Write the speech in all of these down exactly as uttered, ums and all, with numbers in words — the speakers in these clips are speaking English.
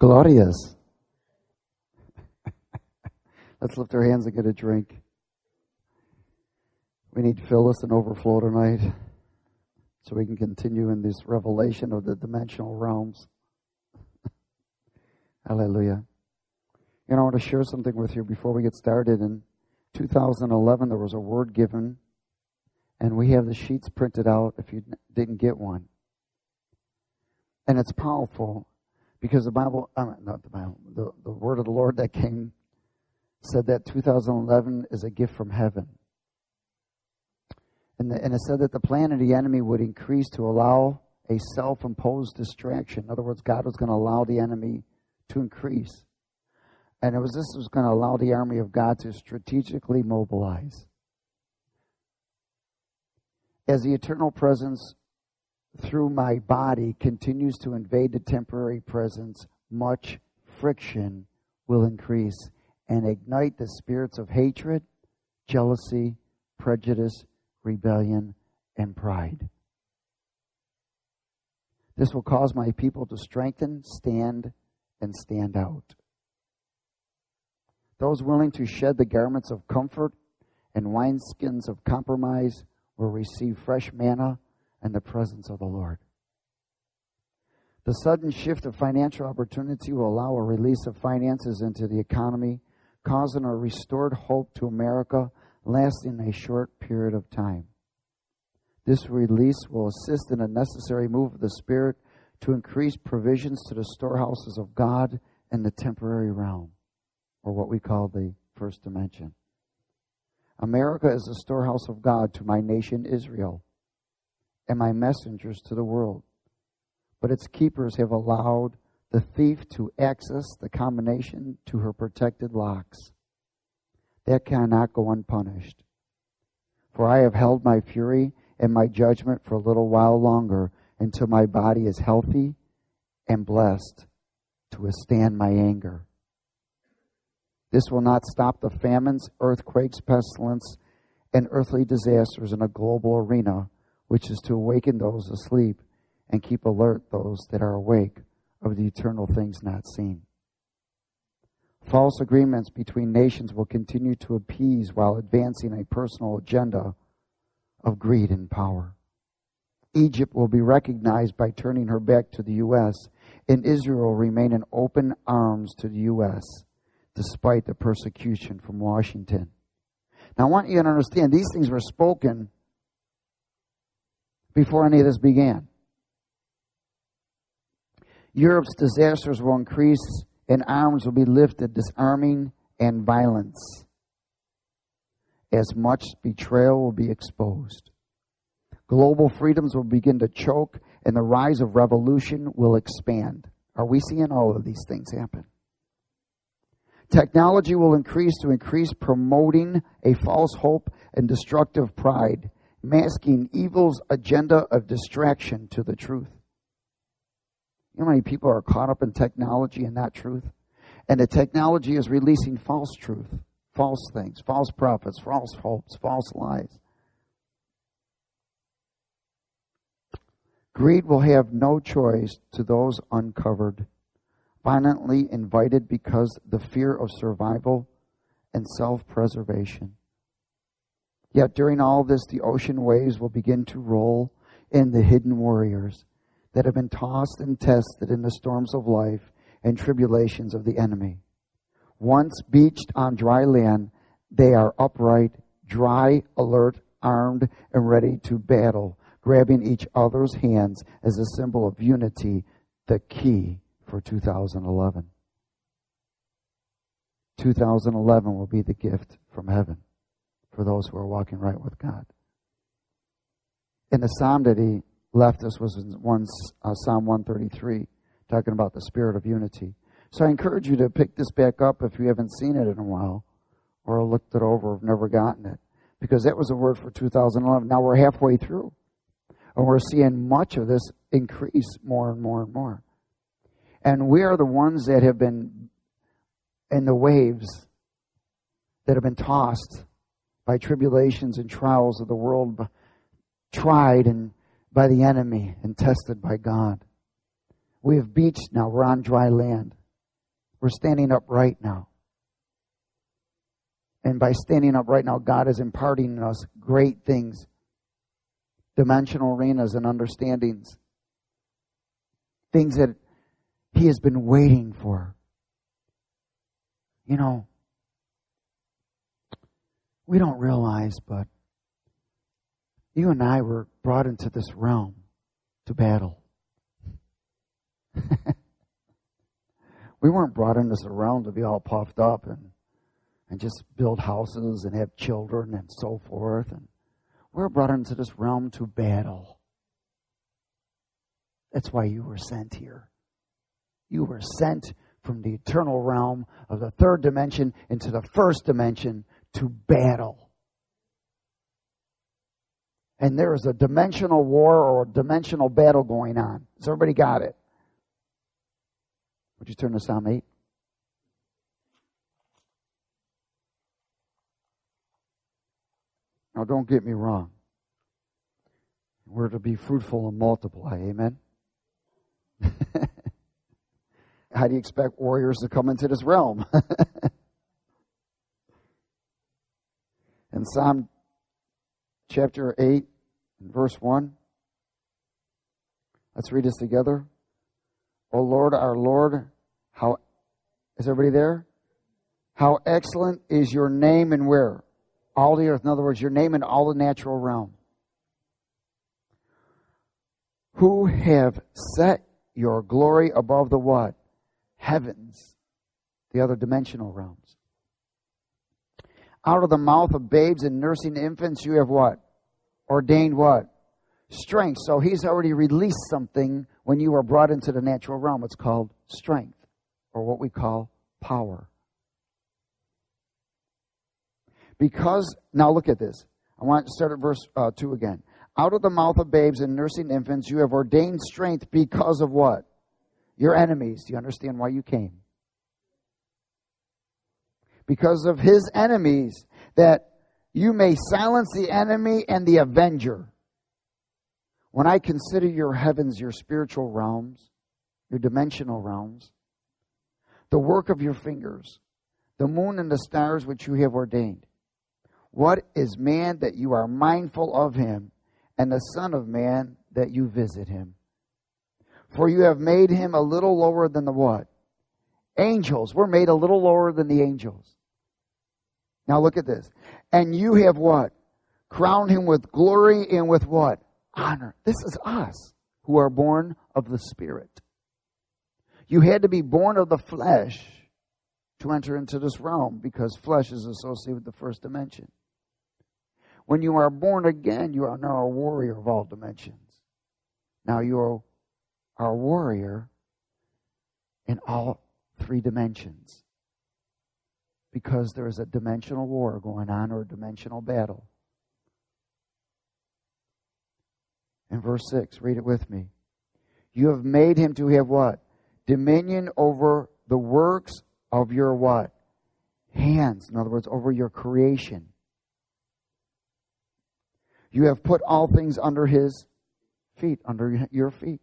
Glorious. Let's lift our hands and get a drink. We need Phyllis and overflow tonight so we can continue in this revelation of the dimensional realms. Hallelujah. You know, I want to share something with you before we get started. In two thousand eleven, there was a word given, and we have the sheets printed out if you didn't get one. And it's powerful because the Bible, uh, not the Bible, the, the word of the Lord that came said that two thousand eleven is a gift from heaven. And, the, and it said that the plan of the enemy would increase to allow a self-imposed distraction. In other words, God was going to allow the enemy to increase. And it was this was going to allow the army of God to strategically mobilize. As the eternal presence through my body continues to invade the temporary presence, much friction will increase and ignite the spirits of hatred, jealousy, prejudice, rebellion, and pride. This will cause my people to strengthen, stand, and stand out. Those willing to shed the garments of comfort and wineskins of compromise will receive fresh manna and the presence of the Lord. The sudden shift of financial opportunity will allow a release of finances into the economy, causing a restored hope to America lasting a short period of time. This release will assist in a necessary move of the Spirit to increase provisions to the storehouses of God in the temporary realm, or what we call the first dimension. America is the storehouse of God to my nation Israel and my messengers to the world. But its keepers have allowed the thief to access the combination to her protected locks. That cannot go unpunished. For I have held my fury and my judgment for a little while longer until my body is healthy and blessed to withstand my anger. This will not stop the famines, earthquakes, pestilence, and earthly disasters in a global arena, which is to awaken those asleep and keep alert those that are awake of the eternal things not seen. False agreements between nations will continue to appease while advancing a personal agenda of greed and power. Egypt will be recognized by turning her back to the U S, and Israel will remain in open arms to the U S, despite the persecution from Washington. Now, I want you to understand, these things were spoken before any of this began. Europe's disasters will increase and arms will be lifted, disarming and violence. As much betrayal will be exposed. Global freedoms will begin to choke and the rise of revolution will expand. Are we seeing all of these things happen? Technology will increase to increase promoting a false hope and destructive pride, masking evil's agenda of distraction to the truth. You know how many people are caught up in technology and not truth? And the technology is releasing false truth, false things, false prophets, false hopes, false lies. Greed will have no choice to those uncovered, violently invited because the fear of survival and self-preservation. Yet during all this, the ocean waves will begin to roll in the hidden warriors that have been tossed and tested in the storms of life and tribulations of the enemy. Once beached on dry land, they are upright, dry, alert, armed, and ready to battle, grabbing each other's hands as a symbol of unity, the key for two thousand eleven. two thousand eleven will be the gift from heaven for those who are walking right with God. And the psalm that he left us was in one, uh, Psalm one thirty-three, talking about the spirit of unity. So I encourage you to pick this back up if you haven't seen it in a while or looked it over or have never gotten it, because that was a word for two thousand eleven. Now we're halfway through, and we're seeing much of this increase more and more and more. And we are the ones that have been in the waves that have been tossed by tribulations and trials of the world, tried and by the enemy and tested by God. We have beached now. We're on dry land. We're standing up right now. And by standing up right now, God is imparting in us great things, dimensional arenas and understandings, things that He has been waiting for. You know, we don't realize, but you and I were brought into this realm to battle. We weren't brought into this realm to be all puffed up and, and just build houses and have children and so forth. And we're brought into this realm to battle. That's why you were sent here. You were sent from the eternal realm of the third dimension into the first dimension to battle. And there is a dimensional war or a dimensional battle going on. Has everybody got it? Would you turn to Psalm eight? Now, don't get me wrong. We're to be fruitful and multiply. Amen? How do you expect warriors to come into this realm? In Psalm chapter eight, verse one, let's read this together. O Lord, our Lord, how, is everybody there? How excellent is your name and where? All the earth. In other words, your name in all the natural realm. Who have set your glory above the what? Heavens, the other dimensional realms. Out of the mouth of babes and nursing infants, you have what? Ordained what? Strength. So He's already released something when you are brought into the natural realm. It's called strength, or what we call power. Because, now look at this. I want to start at verse uh, two again. Out of the mouth of babes and nursing infants, you have ordained strength because of what? Your enemies. Do you understand why you came? Because of His enemies, that you may silence the enemy and the avenger. When I consider your heavens, your spiritual realms, your dimensional realms, the work of your fingers, the moon and the stars which you have ordained, what is man that you are mindful of him, and the Son of Man that you visit him? For you have made him a little lower than the what? Angels. We're made a little lower than the angels. Now look at this. And you have what? Crowned him with glory and with what? Honor. This is us who are born of the Spirit. You had to be born of the flesh to enter into this realm, because flesh is associated with the first dimension. When you are born again, you are now a warrior of all dimensions. Now you are a warrior in all three dimensions, because there is a dimensional war going on, or a dimensional battle. In verse six, read it with me. You have made him to have what? Dominion over the works of your what? Hands. In other words, over your creation. You have put all things under his feet, under your feet.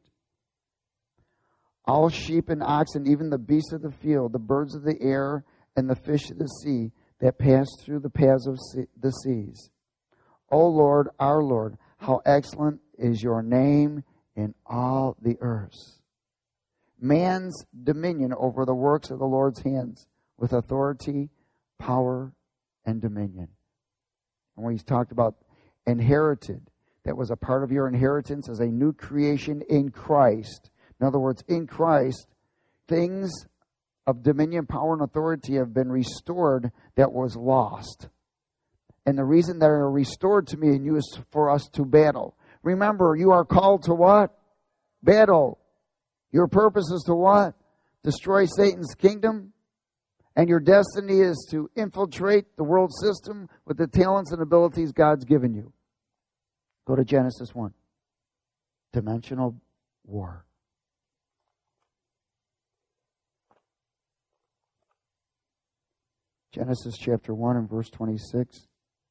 All sheep and oxen, even the beasts of the field, the birds of the air, and the fish of the sea that pass through the paths of sea, the seas. O Lord, our Lord, how excellent is your name in all the earth. Man's dominion over the works of the Lord's hands, with authority, power, and dominion. And when he's talked about inherited, that was a part of your inheritance as a new creation in Christ. In other words, in Christ, things of dominion, power, and authority have been restored that was lost. And the reason they are restored to me and you is for us to battle. Remember, you are called to what? Battle. Your purpose is to what? Destroy Satan's kingdom. And your destiny is to infiltrate the world system with the talents and abilities God's given you. Go to Genesis one. Dimensional war. Genesis chapter one and verse twenty-six.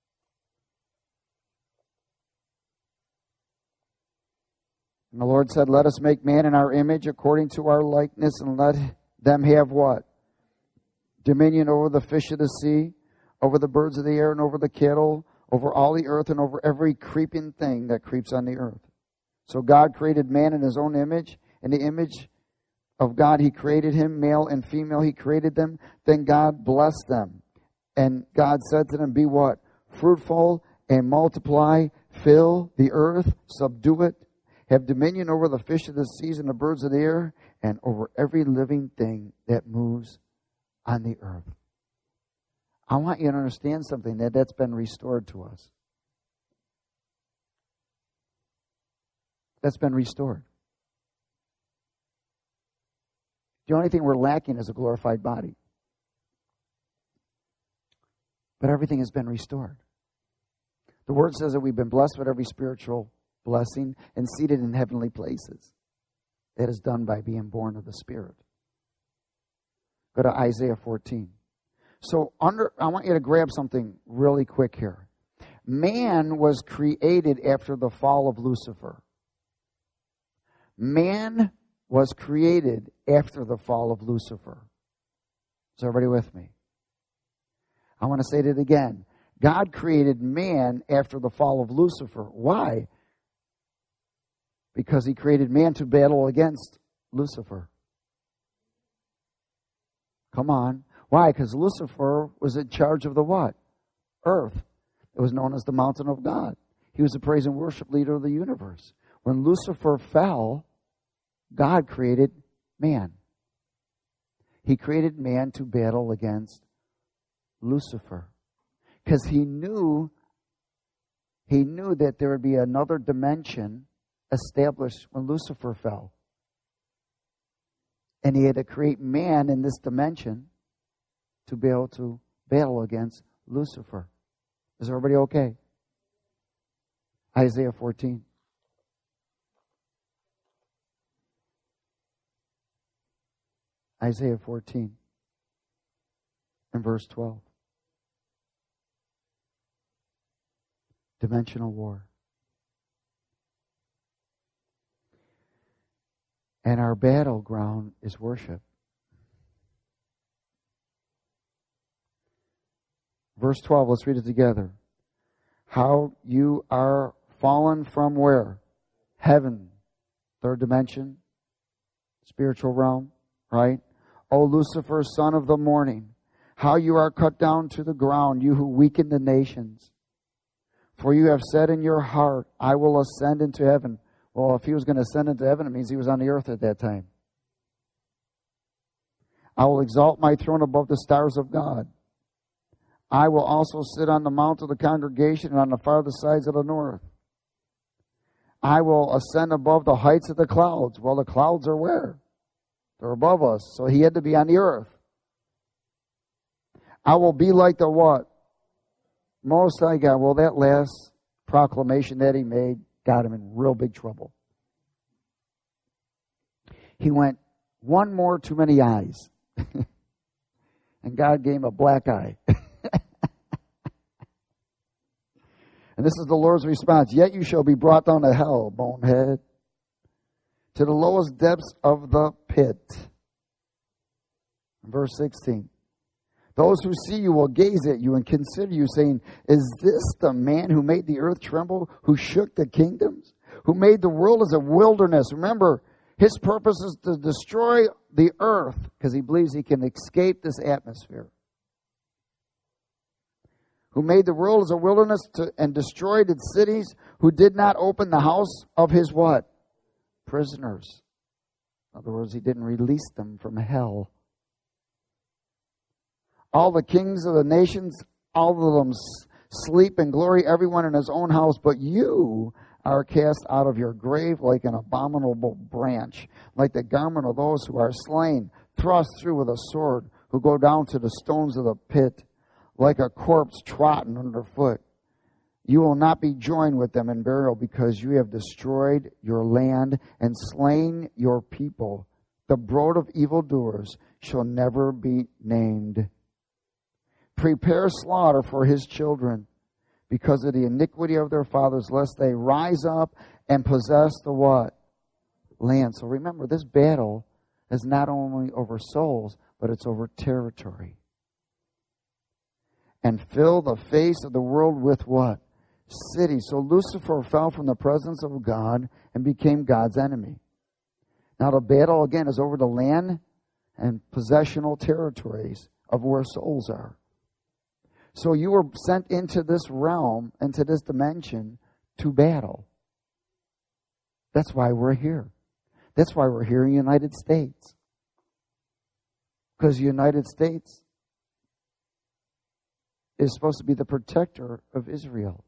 And the Lord said, let us make man in our image according to our likeness, and let them have what? dominion over the fish of the sea, over the birds of the air, and over the cattle, over all the earth, and over every creeping thing that creeps on the earth. So God created man in his own image. In the image of God he created him, male and female he created them. Then God blessed them. And God said to them, be what? Fruitful and multiply, fill the earth, subdue it, have dominion over the fish of the seas and the birds of the air, and over every living thing that moves on the earth. I want you to understand something, that that's been restored to us. That's been restored. The only thing we're lacking is a glorified body. But everything has been restored. The Word says that we've been blessed with every spiritual blessing and seated in heavenly places. That is done by being born of the Spirit. Go to Isaiah fourteen. So under, I want you to grab something really quick here. Man was created after the fall of Lucifer. Man was created after the fall of Lucifer. Is everybody with me? I want to say it again. God created man after the fall of Lucifer. Why? Because he created man to battle against Lucifer. Come on. Why? Because Lucifer was in charge of the what? Earth. It was known as the mountain of God. He was the praise and worship leader of the universe. When Lucifer fell, God created man. He created man to battle against Lucifer. Because he knew, he knew that there would be another dimension established when Lucifer fell. And he had to create man in this dimension to be able to battle against Lucifer. Is everybody okay? Isaiah fourteen. Isaiah fourteen and verse twelve. Dimensional war. And our battleground is worship. Verse twelve, let's read it together. How you are fallen from where? Heaven. Third dimension. Spiritual realm. Right? O Lucifer, son of the morning. How you are cut down to the ground, you who weaken the nations. For you have said in your heart, I will ascend into heaven. Well, if he was going to ascend into heaven, it means he was on the earth at that time. I will exalt my throne above the stars of God. I will also sit on the mount of the congregation and on the farthest sides of the north. I will ascend above the heights of the clouds. Well, the clouds are where? They're above us. So he had to be on the earth. I will be like the what? Most High God. Well, that last proclamation that he made got him in real big trouble. He went, one more too many eyes. And God gave him a black eye. And this is the Lord's response. Yet you shall be brought down to hell, bonehead, to the lowest depths of the pit. Verse sixteen. Those who see you will gaze at you and consider you, saying, is this the man who made the earth tremble, who shook the kingdoms, who made the world as a wilderness? Remember, his purpose is to destroy the earth because he believes he can escape this atmosphere. Who made the world as a wilderness to, and destroyed its cities, who did not open the house of his what? Prisoners. In other words, he didn't release them from hell. All the kings of the nations, all of them sleep in glory, everyone in his own house, but you are cast out of your grave like an abominable branch, like the garment of those who are slain, thrust through with a sword, who go down to the stones of the pit, like a corpse trodden underfoot. You will not be joined with them in burial, because you have destroyed your land and slain your people. The brood of evildoers shall never be named. Prepare slaughter for his children, because of the iniquity of their fathers, lest they rise up and possess the what? Land. So remember, this battle is not only over souls, but it's over territory. and fill the face of the world with what? Cities. So Lucifer fell from the presence of God and became God's enemy. Now the battle again is over the land and possessional territories of where souls are. So you were sent into this realm, into this dimension, to battle. That's why we're here. That's why we're here in the United States. Because the United States is supposed to be the protector of Israel.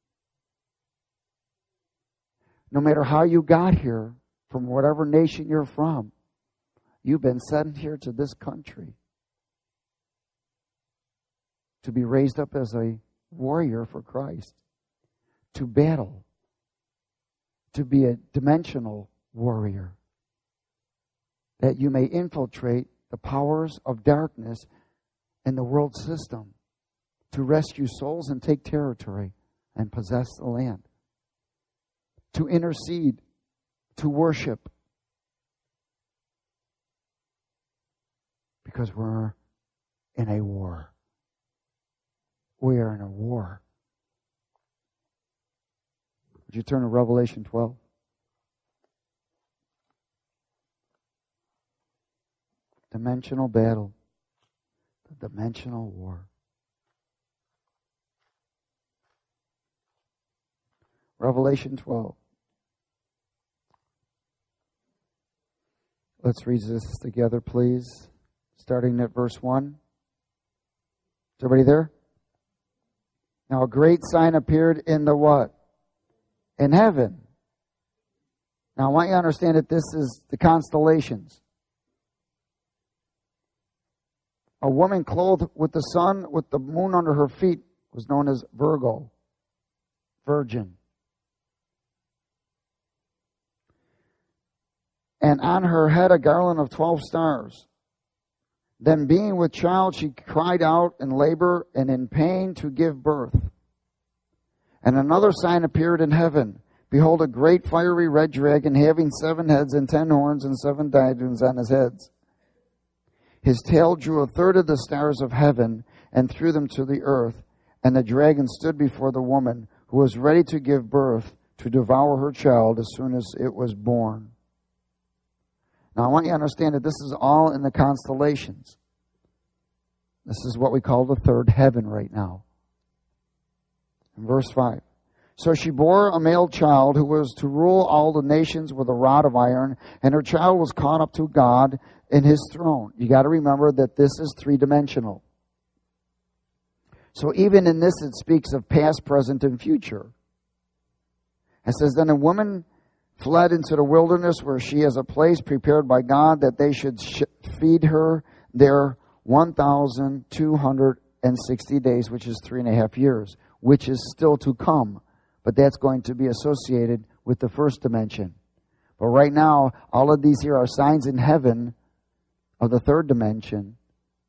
No matter how you got here, from whatever nation you're from, you've been sent here to this country to be raised up as a warrior for Christ, to battle, to be a dimensional warrior, that you may infiltrate the powers of darkness in the world system, to rescue souls and take territory and possess the land, to intercede, to worship, because we're in a war. We are in a war. Would you turn to Revelation twelve? Dimensional battle. The dimensional war. Revelation twelve. Let's read this together, please. Starting at verse one. Is everybody there? Now a great sign appeared in the what? In heaven. Now I want you to understand that this is the constellations. A woman clothed with the sun, with the moon under her feet, was known as Virgo, virgin. And on her head a garland of twelve stars. Then being with child, she cried out in labor and in pain to give birth. And another sign appeared in heaven. Behold, a great fiery red dragon having seven heads and ten horns and seven diadems on his heads. His tail drew a third of the stars of heaven and threw them to the earth. And the dragon stood before the woman who was ready to give birth to devour her child as soon as it was born. Now, I want you to understand that this is all in the constellations. This is what we call the third heaven right now. In verse five. So she bore a male child who was to rule all the nations with a rod of iron, and her child was caught up to God in his throne. You got to remember that this is three-dimensional. So even in this, it speaks of past, present, and future. It says, then a woman fled into the wilderness where she has a place prepared by God that they should sh- feed her there one thousand two hundred sixty days, which is three and a half years, which is still to come. But that's going to be associated with the first dimension. But right now, all of these here are signs in heaven of the third dimension.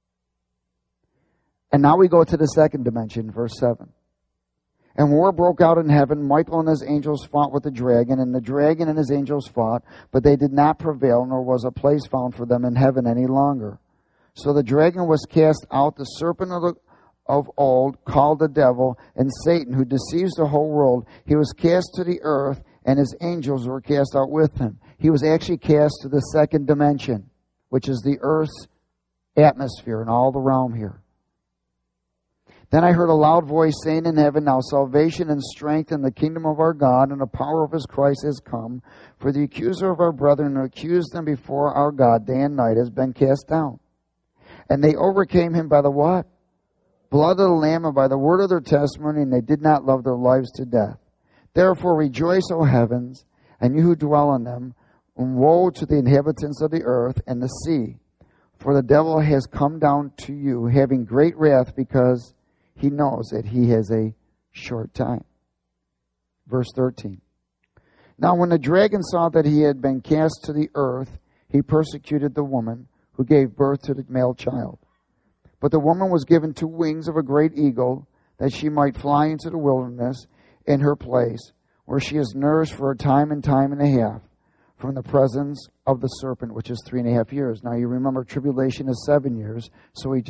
And now we go to the second dimension, verse seven. And war broke out in heaven. Michael and his angels fought with the dragon, and the dragon and his angels fought, but they did not prevail, nor was a place found for them in heaven any longer. So the dragon was cast out, the serpent of, the, of old, called the devil, and Satan, who deceives the whole world. He was cast to the earth, and his angels were cast out with him. He was actually cast to the second dimension, which is the earth's atmosphere and all the realm here. Then I heard a loud voice saying in heaven, now salvation and strength in the kingdom of our God and the power of his Christ has come. For the accuser of our brethren who accused them before our God day and night has been cast down. And they overcame him by the what? Blood of the Lamb, and by the word of their testimony, and they did not love their lives to death. Therefore rejoice, O heavens, and you who dwell in them, and woe to the inhabitants of the earth and the sea. For the devil has come down to you, having great wrath, because he knows that he has a short time. Verse thirteen. Now when the dragon saw that he had been cast to the earth, he persecuted the woman who gave birth to the male child. But the woman was given two wings of a great eagle, that she might fly into the wilderness in her place, where she is nourished for a time and time and a half, from the presence of the serpent, which is three and a half years. Now you remember tribulation is seven years, so he just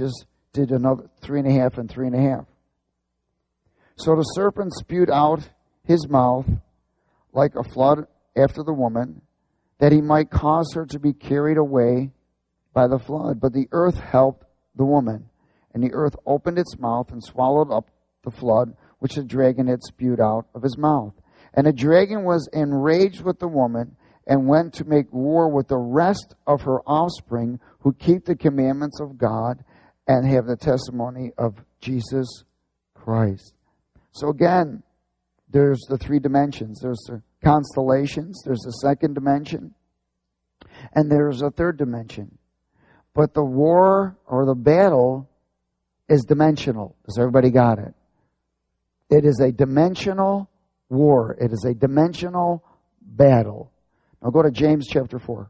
did another three and a half and three and a half. So the serpent spewed out his mouth like a flood after the woman, that he might cause her to be carried away by the flood. But the earth helped the woman, and the earth opened its mouth and swallowed up the flood which the dragon had spewed out of his mouth. And the dragon was enraged with the woman, and went to make war with the rest of her offspring, who keep the commandments of God and have the testimony of Jesus Christ. So again, there's the three dimensions. There's the constellations, there's the second dimension, and there's a third dimension. But the war or the battle is dimensional. Does everybody got it? It is a dimensional war. It is a dimensional battle. Now go to James chapter four.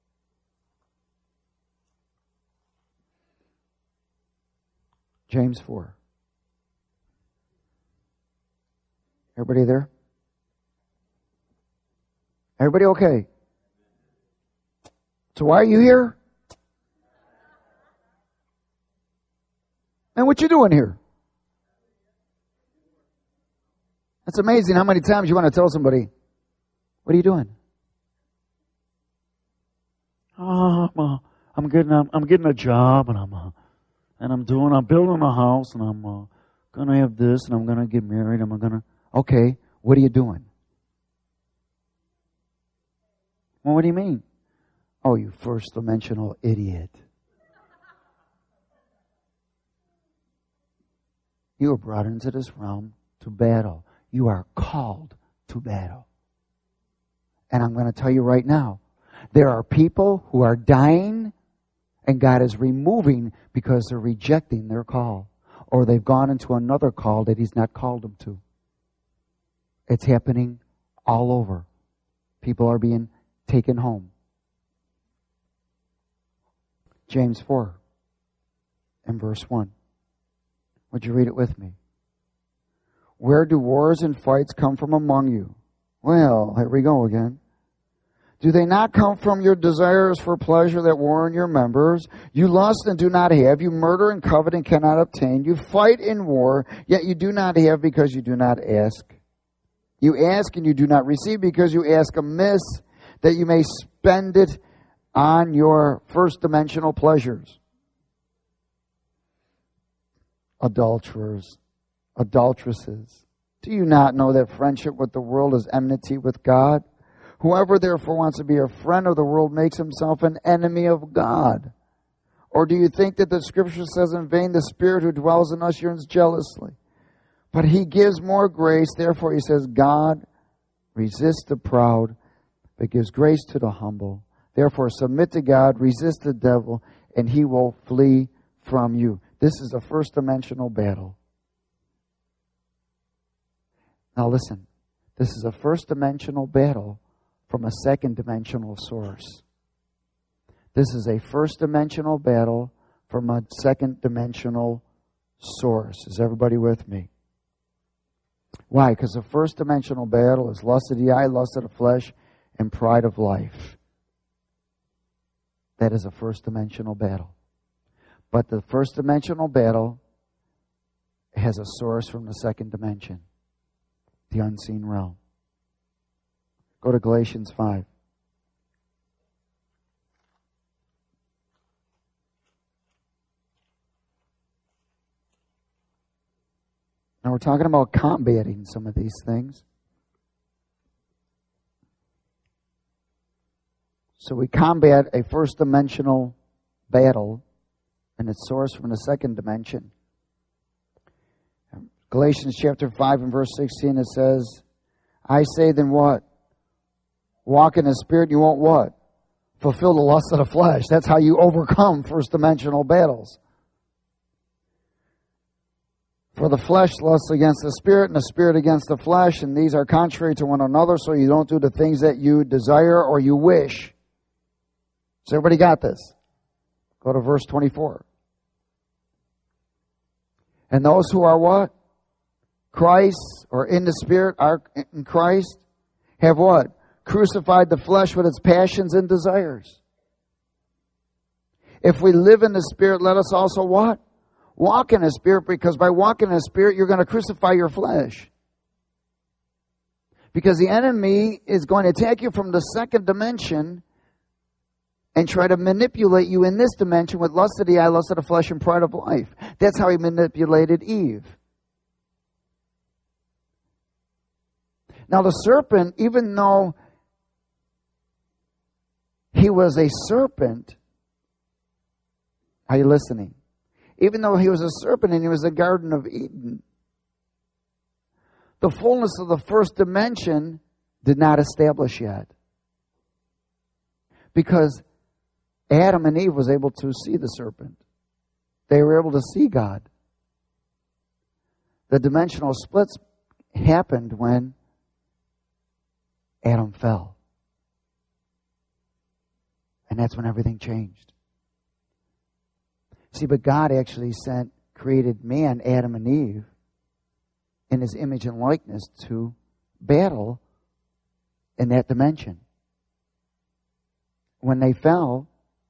James four. Everybody there? Everybody okay? So why are you here? And what you doing here? That's amazing how many times you want to tell somebody, what are you doing? Oh, I'm, uh, I'm getting I'm, I'm getting a job, and I'm uh, and I'm doing I'm building a house, and I'm uh, gonna have this, and I'm gonna get married. I'm gonna okay. What are you doing? Well, what do you mean? Oh, you first dimensional idiot! You were brought into this realm to battle. You are called to battle, and I'm going to tell you right now. There are people who are dying and God is removing because they're rejecting their call. Or they've gone into another call that He's not called them to. It's happening all over. People are being taken home. James four and verse one. Would you read it with me? Where do wars and fights come from among you? Well, here we go again. Do they not come from your desires for pleasure that war in your members? You lust and do not have. You murder and covet and cannot obtain. You fight in war, yet you do not have because you do not ask. You ask and you do not receive because you ask amiss, that you may spend it on your first dimensional pleasures. Adulterers, adulteresses, do you not know that friendship with the world is enmity with God? Whoever therefore wants to be a friend of the world makes himself an enemy of God. Or do you think that the Scripture says in vain, the Spirit who dwells in us yearns jealously? But He gives more grace. Therefore He says, God resists the proud, but gives grace to the humble. Therefore submit to God, resist the devil, and he will flee from you. This is a first dimensional battle. Now listen, this is a first dimensional battle from a second dimensional source. This is a first dimensional battle from a second dimensional source. Is everybody with me? Why? Because the first dimensional battle is lust of the eye, lust of the flesh, and pride of life. That is a first dimensional battle. But the first dimensional battle has a source from the second dimension, the unseen realm. Go to Galatians five. Now we're talking about combating some of these things. So we combat a first dimensional battle and its source from the second dimension. Galatians chapter five and verse sixteen, it says, I say then what? Walk in the Spirit, you won't what? Fulfill the lust of the flesh. That's how you overcome first dimensional battles. For the flesh lusts against the Spirit, and the Spirit against the flesh, and these are contrary to one another, so you don't do the things that you desire or you wish. So everybody got this? Go to verse twenty-four. And those who are what? Christ, or in the Spirit, are in Christ, have what? Crucified the flesh with its passions and desires. If we live in the Spirit, let us also what? walk in the Spirit, because by walking in the Spirit, you're going to crucify your flesh. Because the enemy is going to attack you from the second dimension and try to manipulate you in this dimension with lust of the eye, lust of the flesh, and pride of life. That's how he manipulated Eve. Now the serpent, even though he was a serpent, are you listening? Even though he was a serpent and he was a Garden of Eden, the fullness of the first dimension did not establish yet. Because Adam and Eve was able to see the serpent. They were able to see God. The dimensional splits happened when Adam fell. And that's when everything changed. See, but God actually sent, created man, Adam and Eve, in his image and likeness to battle in that dimension. When they fell,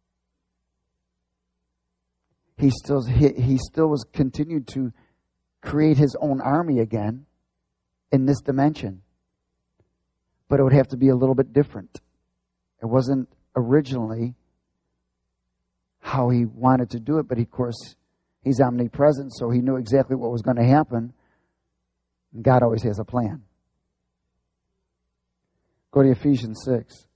he still he, he still was continued to create his own army again in this dimension. But it would have to be a little bit different. It wasn't originally how he wanted to do it, but of course, he's omnipresent, so he knew exactly what was going to happen. And God always has a plan. Go to Ephesians six.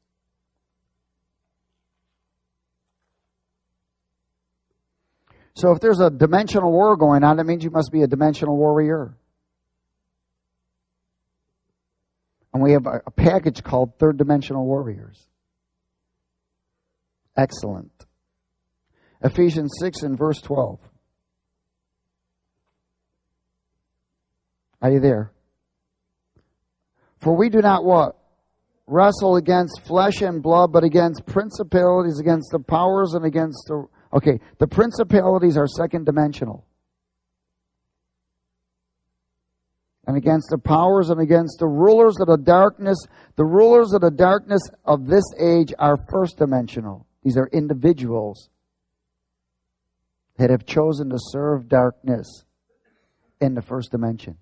So if there's a dimensional war going on, that means you must be a dimensional warrior. And we have a, a package called Third Dimensional Warriors. Excellent. Ephesians six and verse twelve. Are you there? For we do not what? Wrestle against flesh and blood, but against principalities, against the powers, and against the... Okay, the principalities are second dimensional. And against the powers and against the rulers of the darkness. The rulers of the darkness of this age are first dimensional. These are individuals that have chosen to serve darkness in the first dimension.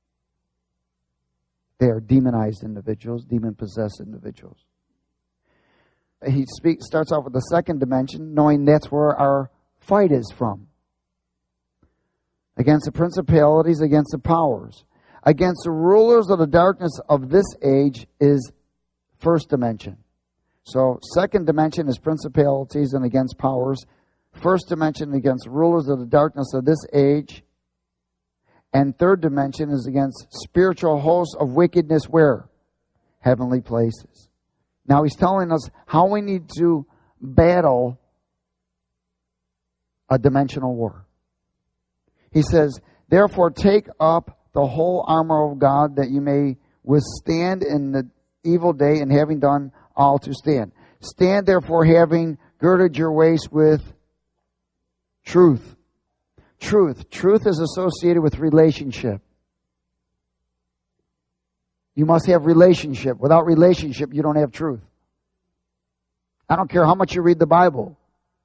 They are demonized individuals, demon-possessed individuals. He speaks, starts off with the second dimension, knowing that's where our fight is from. Against the principalities, against the powers. Against the rulers of the darkness of this age is first dimension. So second dimension is principalities and against powers. First dimension against rulers of the darkness of this age. And third dimension is against spiritual hosts of wickedness where? Heavenly places. Now he's telling us how we need to battle a dimensional war. He says, therefore take up the whole armor of God that you may withstand in the evil day, and having done all to stand. Stand therefore having girded your waist with truth. Truth. Truth is associated with relationship. You must have relationship. Without relationship, you don't have truth. I don't care how much you read the Bible.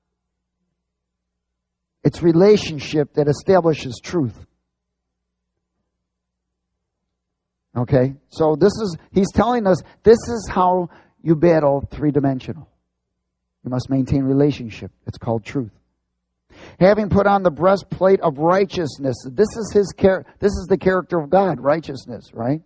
It's relationship that establishes truth. Okay? So this is, he's telling us, this is how you battle three-dimensional. You must maintain relationship. It's called truth. Having put on the breastplate of righteousness. This is his char- This is the character of God, righteousness, right?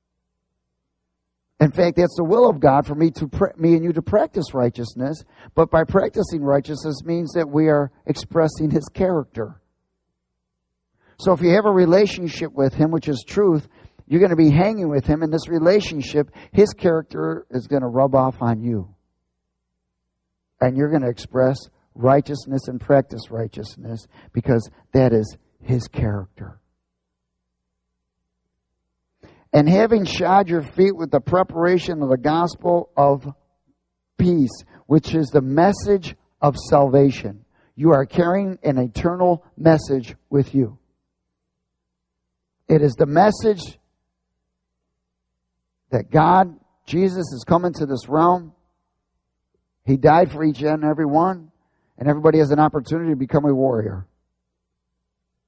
In fact, that's the will of God for me to pra- me and you to practice righteousness. But by practicing righteousness means that we are expressing his character. So if you have a relationship with him, which is truth, you're going to be hanging with him in this relationship. His character is going to rub off on you. And you're going to express righteousness and practice righteousness because that is his character. And having shod your feet with the preparation of the gospel of peace, which is the message of salvation. You are carrying an eternal message with you. It is the message that God, Jesus, has come into this realm. He died for each and every one. And everybody has an opportunity to become a warrior.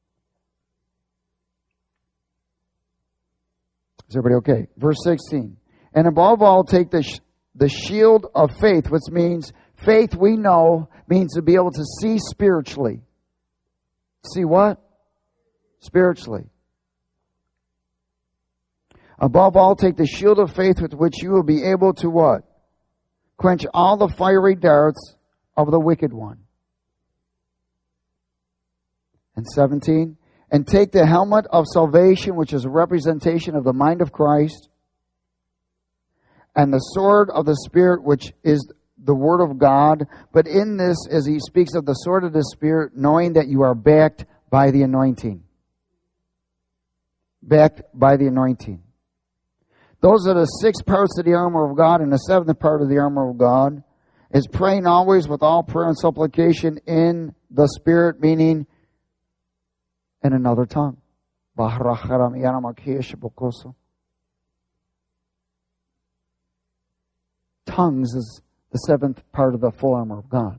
Is everybody okay? Verse sixteen. And above all, take the, sh- the shield of faith, which means faith, we know, means to be able to see spiritually. See what? Spiritually. Above all, take the shield of faith with which you will be able to what? Quench all the fiery darts of the wicked one. And seventeen. And take the helmet of salvation, which is a representation of the mind of Christ, and the sword of the Spirit, which is the Word of God. But in this, as he speaks of the sword of the Spirit, knowing that you are backed by the anointing. Backed by the anointing. Those are the six parts of the armor of God, and the seventh part of the armor of God is praying always with all prayer and supplication in the Spirit, meaning in another tongue. Tongues is the seventh part of the full armor of God.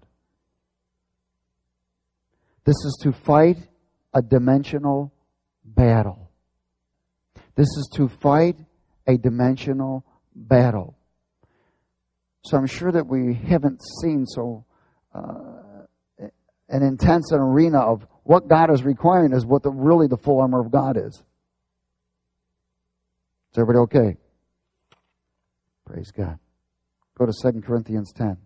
This is to fight a dimensional battle. This is to fight a dimensional battle. So I'm sure that we haven't seen so uh, an intense an arena of what God is requiring is what the really the full armor of God is. Is everybody okay? Praise God. Go to Second Corinthians ten.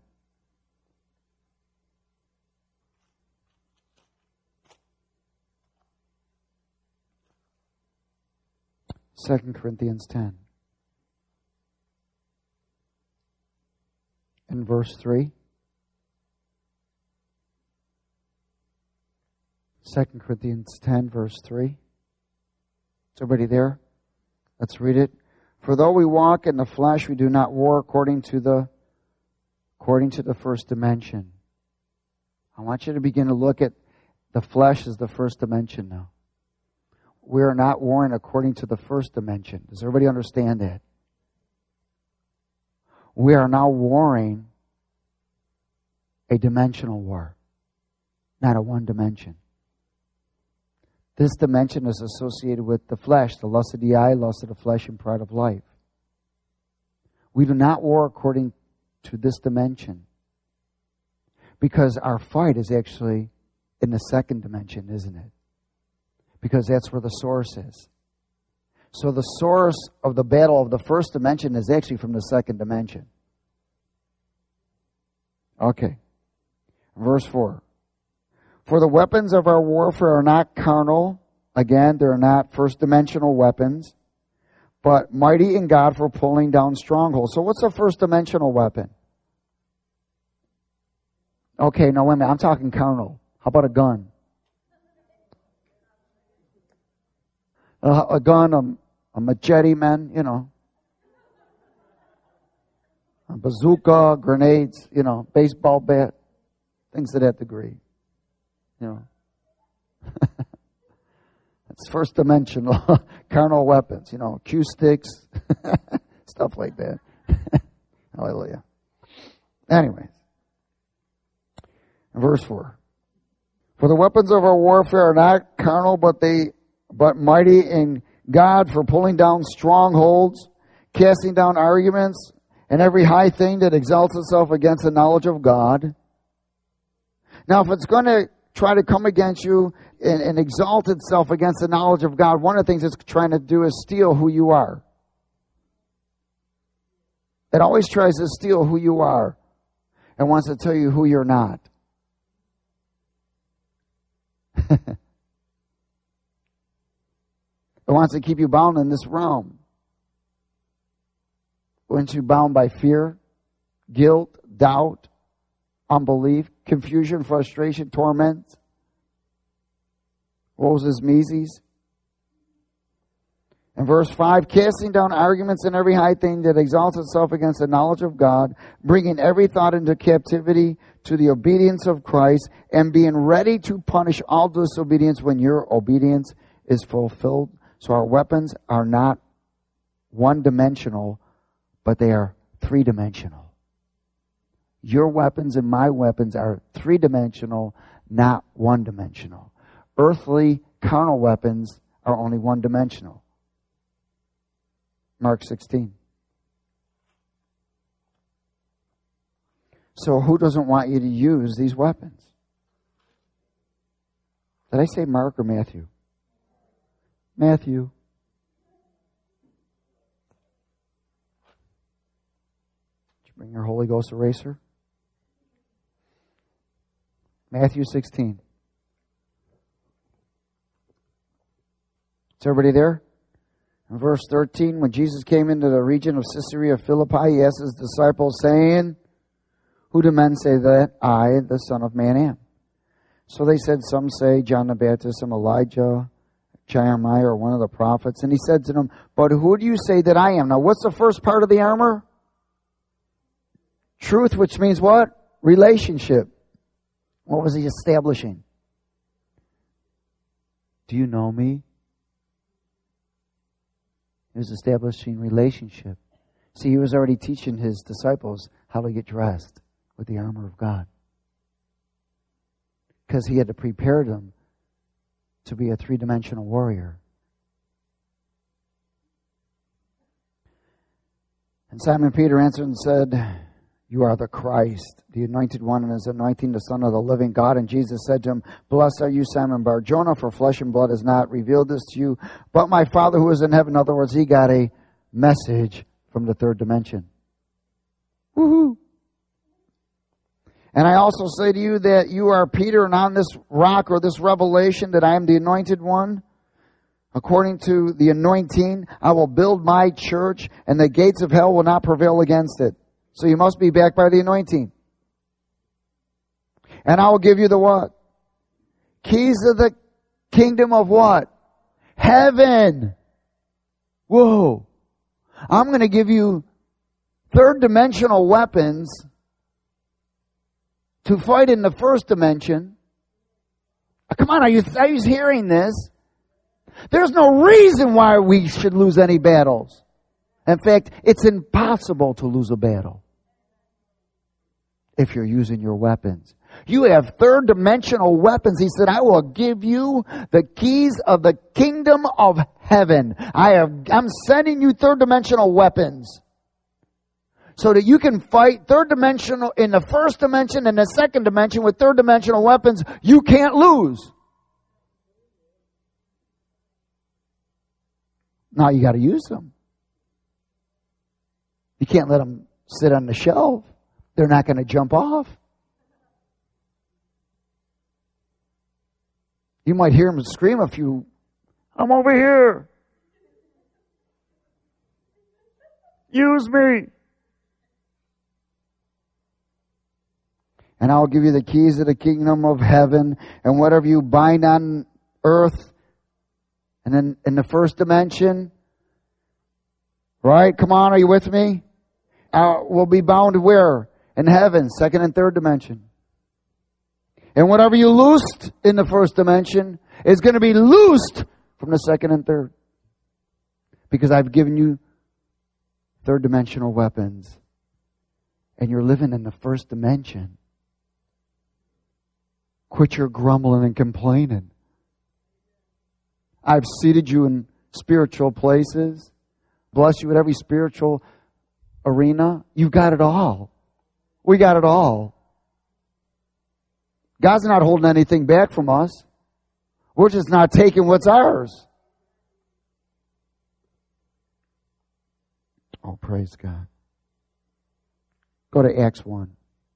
Second Corinthians ten. In verse three. Second Corinthians ten, verse three. Is everybody there? Let's read it. For though we walk in the flesh, we do not war according to the according to the first dimension. I want you to begin to look at the flesh as the first dimension now. We are not warring according to the first dimension. Does everybody understand that? We are now warring a dimensional war, not a one dimension. This dimension is associated with the flesh, the lust of the eye, lust of the flesh, and pride of life. We do not war according to this dimension because our fight is actually in the second dimension, isn't it? Because that's where the source is. So the source of the battle of the first dimension is actually from the second dimension. Okay. Verse four. For the weapons of our warfare are not carnal. Again, they're not first dimensional weapons, but mighty in God for pulling down strongholds. So what's the first dimensional weapon? Okay, no, wait a minute. I'm talking carnal. How about a gun? Uh, a gun, a, a machete, man, you know. A bazooka, grenades, you know, baseball bat, things to that degree. You know. It's first dimensional carnal weapons, you know, cue sticks, stuff like that. Hallelujah. Anyways. Verse four. For the weapons of our warfare are not carnal, but they but mighty in God for pulling down strongholds, casting down arguments, and every high thing that exalts itself against the knowledge of God. Now, if it's going to try to come against you and, and exalt itself against the knowledge of God, one of the things it's trying to do is steal who you are. It always tries to steal who you are and wants to tell you who you're not. It wants to keep you bound in this realm. Wants you bound by fear, guilt, doubt, unbelief, confusion, frustration, torment. Woes, Mises. In verse five, casting down arguments and every high thing that exalts itself against the knowledge of God, bringing every thought into captivity to the obedience of Christ, and being ready to punish all disobedience when your obedience is fulfilled. So our weapons are not one-dimensional, but they are three-dimensional. Your weapons and my weapons are three-dimensional, not one-dimensional. Earthly, carnal weapons are only one-dimensional. Mark sixteen. So who doesn't want you to use these weapons? Did I say Mark or Matthew? Matthew. Did you bring your Holy Ghost eraser? Matthew sixteen. Is everybody there? In verse thirteen, when Jesus came into the region of Caesarea Philippi, he asked his disciples, saying, who do men say that I, the Son of Man, am? So they said, some say John the Baptist, some Elijah, Jeremiah, or one of the prophets. And he said to them, but who do you say that I am? Now, what's the first part of the armor? Truth, which means what? Relationship. What was he establishing? Do you know me? He was establishing relationship. See, he was already teaching his disciples how to get dressed with the armor of God. Because he had to prepare them to be a three-dimensional warrior. And Simon Peter answered and said, you are the Christ, the anointed one, and his anointing the Son of the living God. And Jesus said to him, blessed are you, Simon Bar-Jonah, for flesh and blood has not revealed this to you, but my Father who is in heaven. In other words, he got a message from the third dimension. Woohoo! And I also say to you that you are Peter, and on this rock or this revelation that I am the anointed one, according to the anointing, I will build my church, and the gates of hell will not prevail against it. So you must be backed by the anointing. And I will give you the what? Keys of the kingdom of what? Heaven. Whoa. I'm going to give you third dimensional weapons to fight in the first dimension. Come on, are you, are you hearing this? There's no reason why we should lose any battles. In fact, it's impossible to lose a battle if you're using your weapons. You have third dimensional weapons. He said, I will give you the keys of the kingdom of heaven. I have, I'm sending you third dimensional weapons so that you can fight third dimensional in the first dimension and the second dimension with third dimensional weapons. You can't lose. Now you got to use them. You can't let them sit on the shelf. They're not going to jump off. You might hear them scream a few, I'm over here. Use me. And I'll give you the keys of the kingdom of heaven, and whatever you bind on earth, and then in the first dimension, right? Come on, are you with me? Uh, will be bound where? In heaven, second and third dimension. And whatever you loosed in the first dimension is going to be loosed from the second and third. Because I've given you third dimensional weapons. And you're living in the first dimension. Quit your grumbling and complaining. I've seated you in spiritual places. Bless you with every spiritual arena. You've got it all. We got it all. God's not holding anything back from us. We're just not taking what's ours. Oh, praise God. Go to Acts one.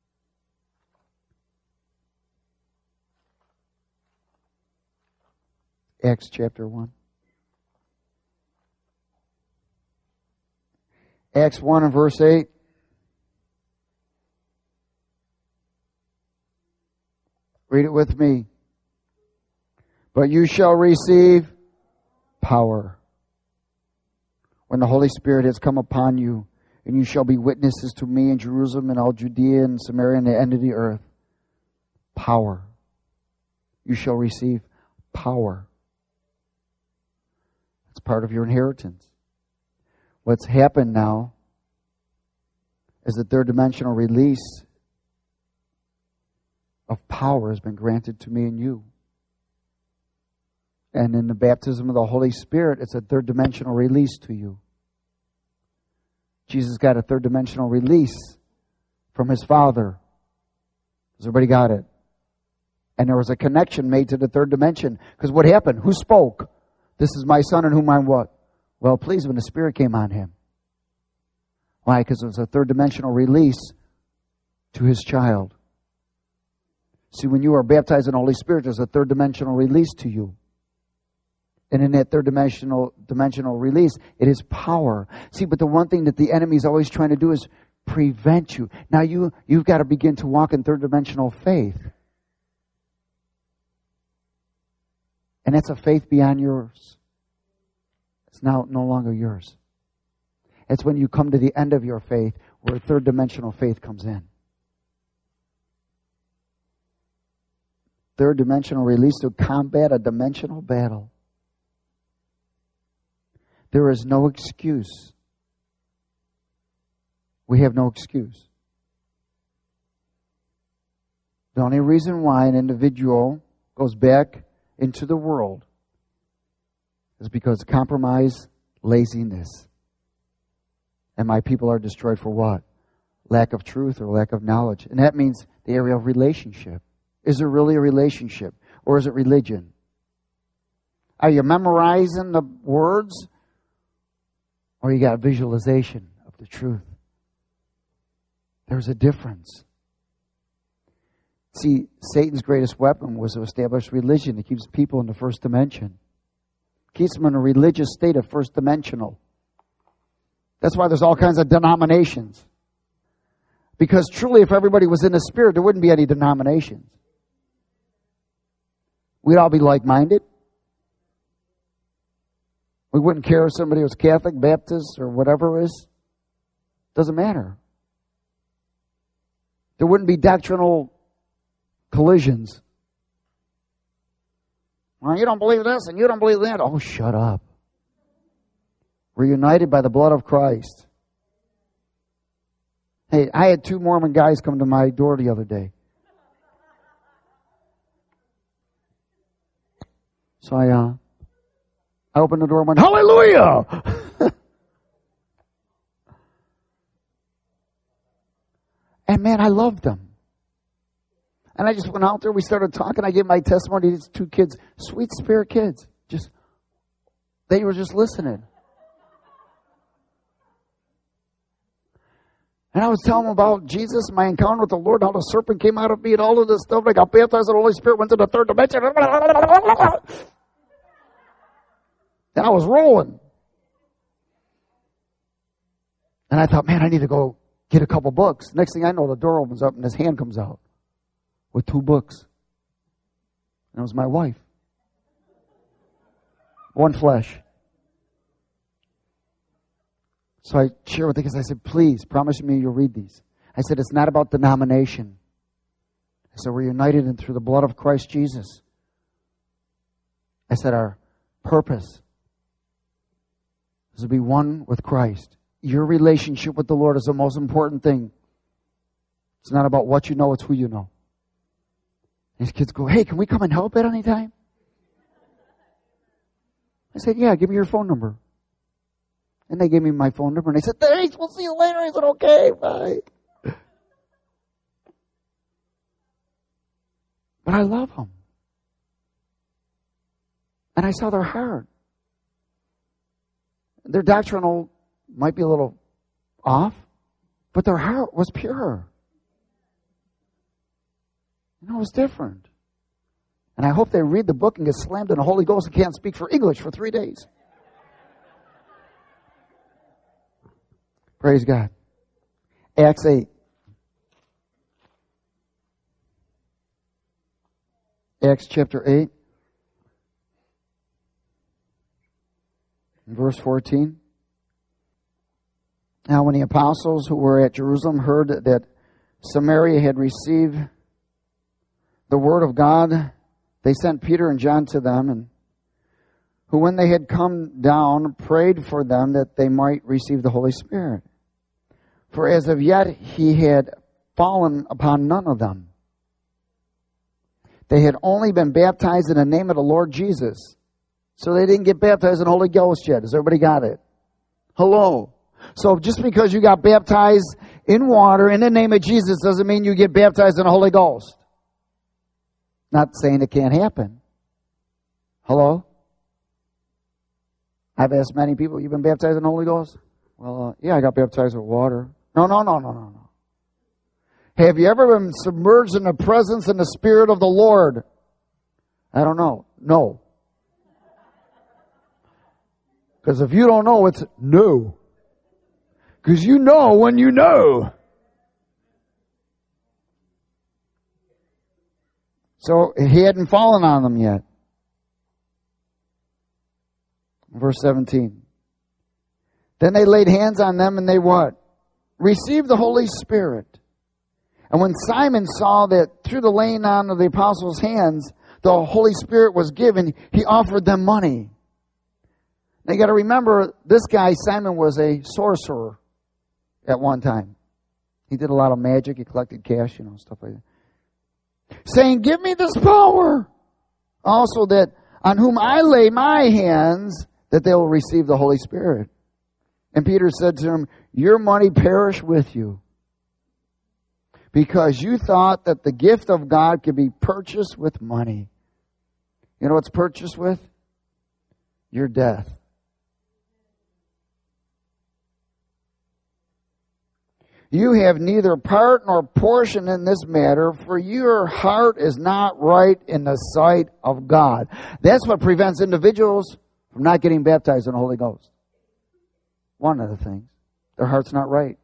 Acts chapter one. Acts one and verse eight. Read it with me. But you shall receive power when the Holy Spirit has come upon you, and you shall be witnesses to me in Jerusalem and all Judea and Samaria and the end of the earth. Power. You shall receive power. It's part of your inheritance. What's happened now is the third dimensional release of power has been granted to me and you. And in the baptism of the Holy Spirit, it's a third dimensional release to you. Jesus got a third dimensional release from his Father. Has everybody got it? And there was a connection made to the third dimension. Because what happened? Who spoke? This is my Son in whom I'm what? Well pleased, when the Spirit came on him. Why? Because it was a third dimensional release to his child. See, when you are baptized in the Holy Spirit, there's a third dimensional release to you. And in that third dimensional dimensional release, it is power. See, but the one thing that the enemy is always trying to do is prevent you. Now you, you've got to begin to walk in third dimensional faith. And that's a faith beyond yours. It's now no longer yours. It's when you come to the end of your faith where third dimensional faith comes in. Third dimensional release to combat a dimensional battle. There is no excuse. We have no excuse. The only reason why an individual goes back into the world is because of compromise, laziness. And my people are destroyed for what? Lack of truth or lack of knowledge. And that means the area of relationship. Is there really a relationship? Or is it religion? Are you memorizing the words? Or you got visualization of the truth? There's a difference. See, Satan's greatest weapon was to establish religion. It keeps people in the first dimension. Keeps them in a religious state of first dimensional. That's why there's all kinds of denominations. Because truly, if everybody was in the Spirit, there wouldn't be any denominations. We'd all be like-minded. We wouldn't care if somebody was Catholic, Baptist, or whatever it is. Doesn't matter. There wouldn't be doctrinal collisions. Well, you don't believe this and you don't believe that. Oh, shut up. We're united by the blood of Christ. Hey, I had two Mormon guys come to my door the other day. So I, uh, I opened the door and went, hallelujah! And man, I loved them. And I just went out there, we started talking, I gave my testimony to these two kids, sweet spirit kids. Just, they were just listening. And I was telling them about Jesus, my encounter with the Lord, how the serpent came out of me and all of this stuff. I got baptized in the Holy Spirit, went to the third dimension. And I was rolling. And I thought, man, I need to go get a couple books. Next thing I know, the door opens up and his hand comes out with two books. And it was my wife. One flesh. So I shared with the kids, I said, please, promise me you'll read these. I said, it's not about denomination. I said, we're united in through the blood of Christ Jesus. I said, our purpose is to be one with Christ. Your relationship with the Lord is the most important thing. It's not about what you know, it's who you know. These kids go, hey, can we come and help at any time? I said, yeah, give me your phone number. And they gave me my phone number, and they said, thanks, we'll see you later. I said, okay, bye. But I love them. And I saw their heart. Their doctrinal might be a little off, but their heart was pure. You know, it was different. And I hope they read the book and get slammed in the Holy Ghost and can't speak for English for three days. Praise God. Acts eight. Acts chapter eight. Verse fourteen. Now when the apostles who were at Jerusalem heard that Samaria had received the word of God, they sent Peter and John to them, and who when they had come down prayed for them that they might receive the Holy Spirit. For as of yet he had fallen upon none of them. They had only been baptized in the name of the Lord Jesus. So they didn't get baptized in the Holy Ghost yet. Has everybody got it? Hello. So just because you got baptized in water in the name of Jesus doesn't mean you get baptized in the Holy Ghost. Not saying it can't happen. Hello? I've asked many people, you've been baptized in the Holy Ghost? Well, uh, yeah, I got baptized with water. No, no, no, no, no, no. Have you ever been submerged in the presence and the Spirit of the Lord? I don't know. No. Because if you don't know, it's no. Because you know when you know. So he hadn't fallen on them yet. Verse seventeen. Then they laid hands on them and they what? Received the Holy Spirit. And when Simon saw that through the laying on of the apostles' hands, the Holy Spirit was given, he offered them money. Now you got to remember, this guy, Simon, was a sorcerer at one time. He did a lot of magic. He collected cash, you know, stuff like that. Saying, give me this power. Also that on whom I lay my hands, that they will receive the Holy Spirit. And Peter said to him, your money perish with you, because you thought that the gift of God could be purchased with money. You know what's purchased with? Your death. You have neither part nor portion in this matter, for your heart is not right in the sight of God. That's what prevents individuals from not getting baptized in the Holy Ghost. One of the things. Their heart's not right.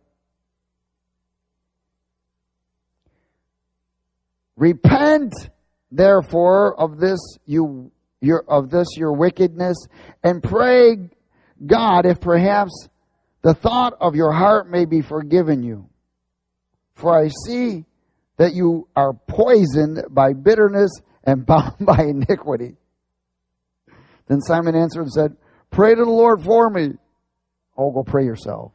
Repent, therefore, of this you your of this your wickedness, and pray God if perhaps the thought of your heart may be forgiven you. For I see that you are poisoned by bitterness and bound by iniquity. Then Simon answered and said, pray to the Lord for me. Oh, go pray yourself.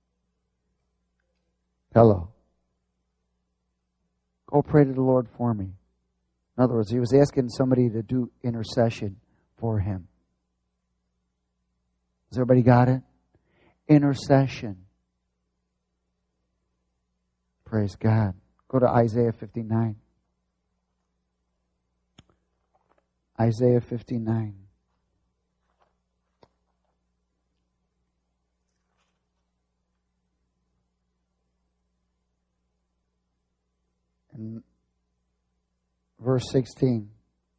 Hello. Go pray to the Lord for me. In other words, he was asking somebody to do intercession for him. Has everybody got it? Intercession. Praise God. Go to Isaiah fifty-nine. Isaiah fifty-nine. And verse sixteen.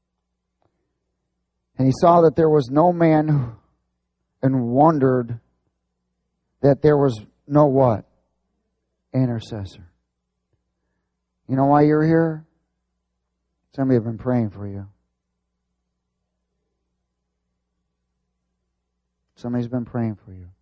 And he saw that there was no man, and wondered that there was no what? Intercessor. You know why you're here? Somebody have been praying for you. Somebody's been praying for you.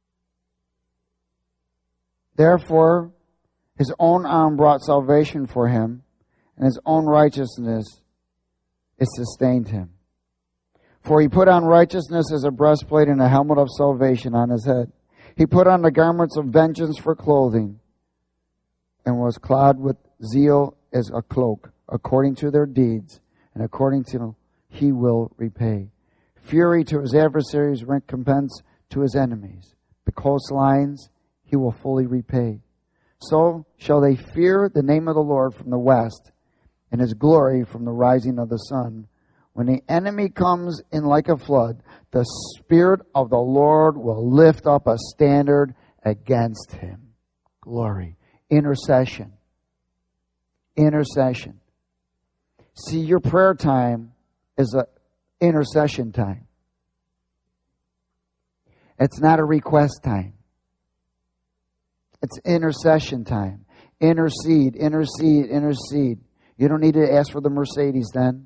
Therefore, his own arm brought salvation for him, and his own righteousness it sustained him. For he put on righteousness as a breastplate and a helmet of salvation on his head. He put on the garments of vengeance for clothing, and was clothed with zeal as a cloak, according to their deeds, and according to he will repay. Fury to his adversaries, recompense to his enemies. The coastlines he will fully repay. So shall they fear the name of the Lord from the west, and his glory from the rising of the sun. When the enemy comes in like a flood, the Spirit of the Lord will lift up a standard against him. Glory. Intercession. Intercession. See, your prayer time is an intercession time. It's not a request time. It's intercession time. Intercede, intercede, intercede. You don't need to ask for the Mercedes then.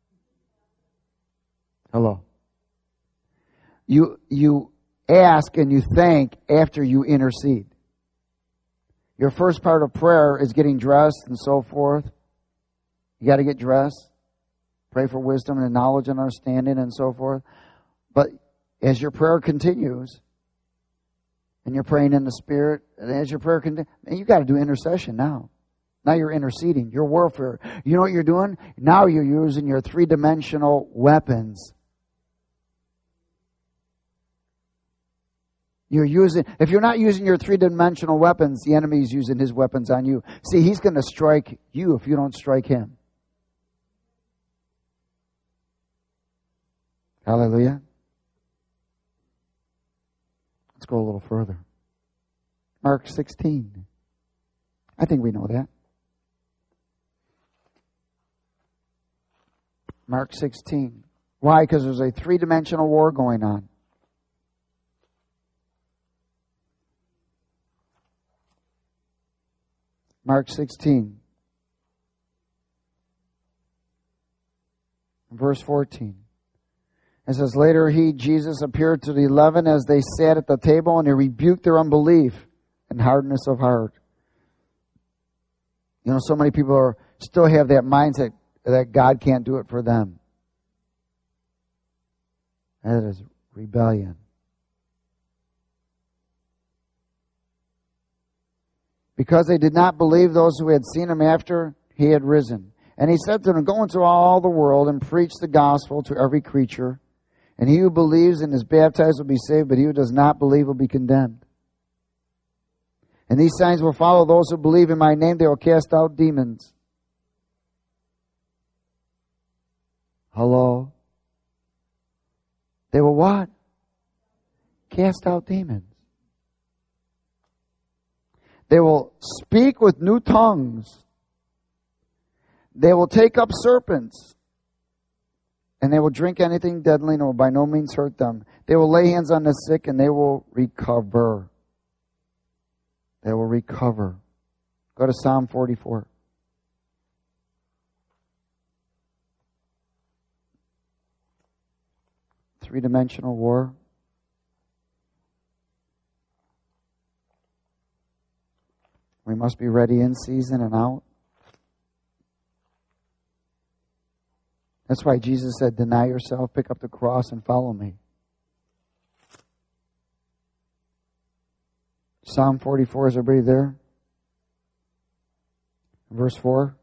Hello. You, you ask and you thank after you intercede. Your first part of prayer is getting dressed and so forth. You got to get dressed. Pray for wisdom and knowledge and understanding and so forth. But as your prayer continues, and you're praying in the Spirit, and as your prayer continues, you got to do intercession now. Now you're interceding. Your warfare. You know what you're doing? Now you're using your three-dimensional weapons. You're using, if you're not using your three-dimensional weapons, the enemy's using his weapons on you. See, he's going to strike you if you don't strike him. Hallelujah. Let's go a little further. Mark sixteen. I think we know that. Mark sixteen. Why? Because there's a three-dimensional war going on. Mark sixteen. Verse fourteen. It says, later he, Jesus, appeared to the eleven as they sat at the table, and he rebuked their unbelief and hardness of heart. You know, so many people are still have that mindset that God can't do it for them. That is rebellion. Because they did not believe those who had seen him after he had risen. And he said to them, go into all the world and preach the gospel to every creature. And he who believes and is baptized will be saved, but he who does not believe will be condemned. And these signs will follow those who believe in my name. They will cast out demons. Hello? They will what? Cast out demons. They will speak with new tongues. They will take up serpents. And they will drink anything deadly and will by no means hurt them. They will lay hands on the sick and they will recover. They will recover. Go to Psalm forty-four. Three-dimensional war. We must be ready in season and out. That's why Jesus said, deny yourself, pick up the cross, and follow me. Psalm forty-four, is everybody there? Verse four.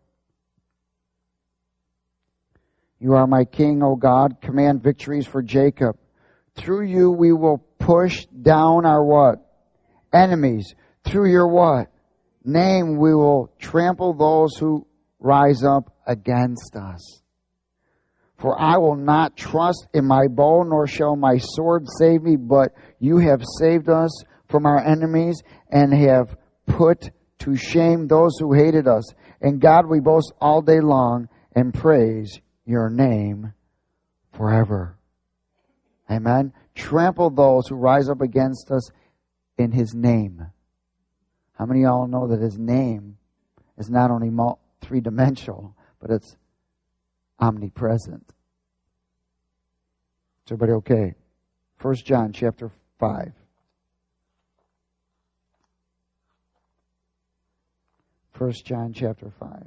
You are my king, O God. Command victories for Jacob. Through you we will push down our what? Enemies. Through your what? Name we will trample those who rise up against us. For I will not trust in my bow, nor shall my sword save me, but you have saved us from our enemies and have put to shame those who hated us. And God, we boast all day long and praise your name forever. Amen. Trample those who rise up against us in his name. How many of y'all know that his name is not only three-dimensional, but it's omnipresent? Is everybody okay? First John chapter five. First John chapter five.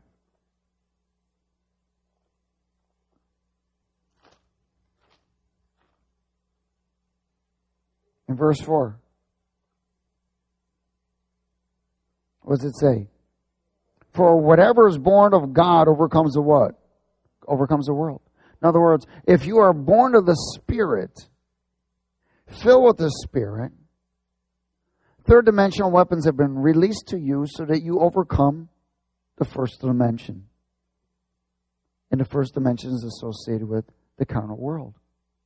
In verse four. What does it say? For whatever is born of God overcomes the what? Overcomes the world. In other words, if you are born of the Spirit, filled with the Spirit, third dimensional weapons have been released to you so that you overcome the first dimension. And the first dimension is associated with the carnal world.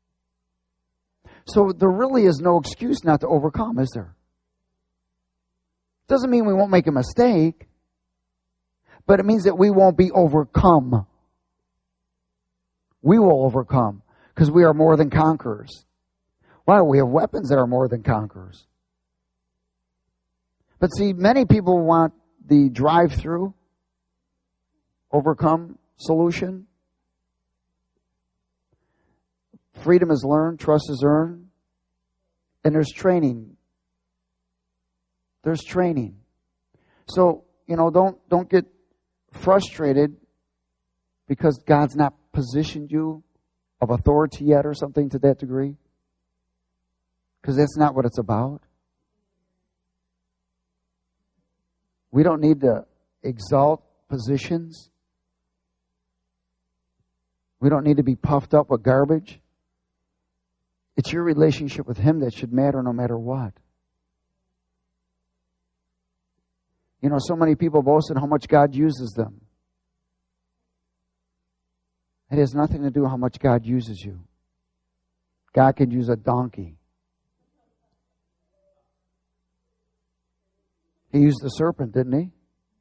So there really is no excuse not to overcome, is there? Doesn't mean we won't make a mistake, but it means that we won't be overcome. We will overcome because we are more than conquerors. Why? We have weapons that are more than conquerors. But see, many people want the drive-through, overcome solution. Freedom is learned, trust is earned, and there's training. There's training. So, you know, don't don't get frustrated because God's not positioned you of authority yet or something to that degree. Because that's not what it's about. We don't need to exalt positions. We don't need to be puffed up with garbage. It's your relationship with him that should matter no matter what. You know, so many people boast in how much God uses them. It has nothing to do with how much God uses you. God could use a donkey. He used the serpent, didn't he?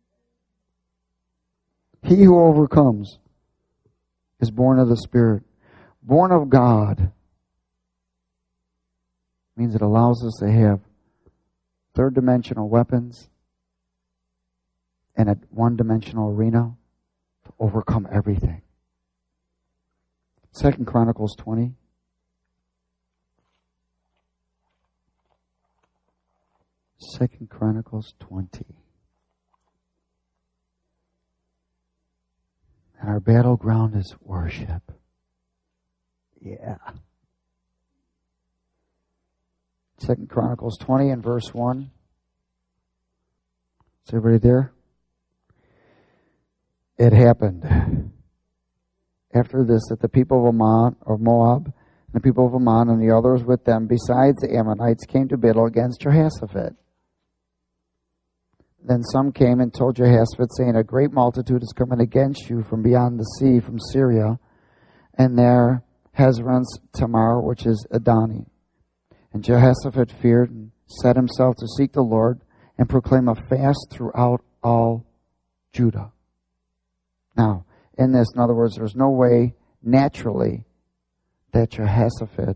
He who overcomes is born of the Spirit. Born of God means it allows us to have third dimensional weapons in a one-dimensional arena to overcome everything. Second Chronicles twenty. Second Chronicles twenty. And our battleground is worship. Yeah. Second Chronicles twenty and verse one. Is everybody there? It happened after this that the people of Ammon, or Moab, and the people of Ammon and the others with them, besides the Ammonites, came to battle against Jehoshaphat. Then some came and told Jehoshaphat, saying, a great multitude is coming against you from beyond the sea, from Syria, and there Hezron's Tamar, which is Adani. And Jehoshaphat feared and set himself to seek the Lord and proclaim a fast throughout all Judah. Now, in this, in other words, there's no way naturally that Jehoshaphat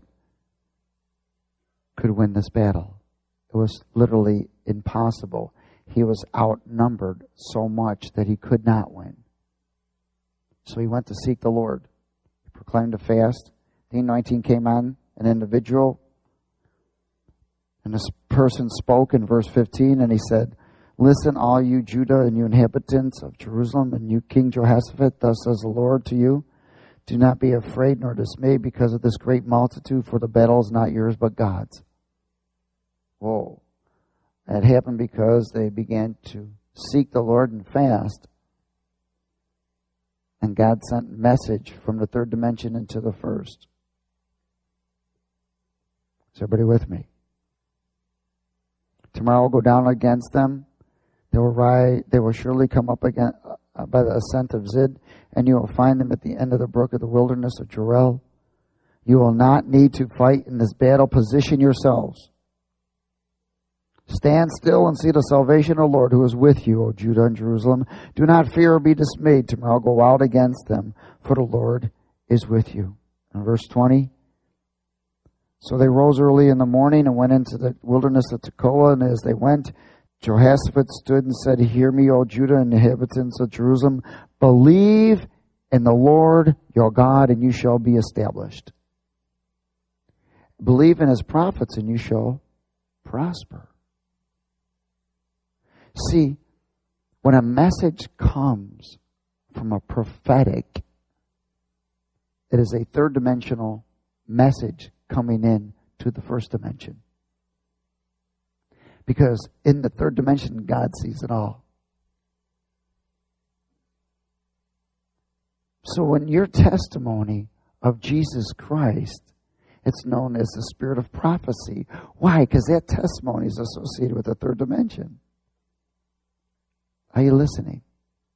could win this battle. It was literally impossible. He was outnumbered so much that he could not win. So he went to seek the Lord. He proclaimed a fast. The anointing came on an individual. And this person spoke in verse fifteen, and he said, listen, all you Judah and you inhabitants of Jerusalem, and you King Jehoshaphat, thus says the Lord to you, do not be afraid nor dismayed because of this great multitude, for the battle is not yours but God's. Whoa. That happened because they began to seek the Lord and fast. And God sent a message from the third dimension into the first. Is everybody with me? Tomorrow will go down against them. They will rise, they will surely come up again uh, by the ascent of Zid, and you will find them at the end of the brook of the wilderness of Jerel. You will not need to fight in this battle. Position yourselves. Stand still and see the salvation of the Lord who is with you, O Judah and Jerusalem. Do not fear or be dismayed. Tomorrow go out against them, for the Lord is with you. And verse twenty. So they rose early in the morning and went into the wilderness of Tekoa. And as they went, Jehoshaphat stood and said, hear me, O Judah and inhabitants of Jerusalem. Believe in the Lord your God, and you shall be established. Believe in his prophets, and you shall prosper. See, when a message comes from a prophetic, it is a third dimensional message coming in to the first dimension. Because in the third dimension, God sees it all. So when your testimony of Jesus Christ, it's known as the spirit of prophecy. Why? Because that testimony is associated with the third dimension. Are you listening?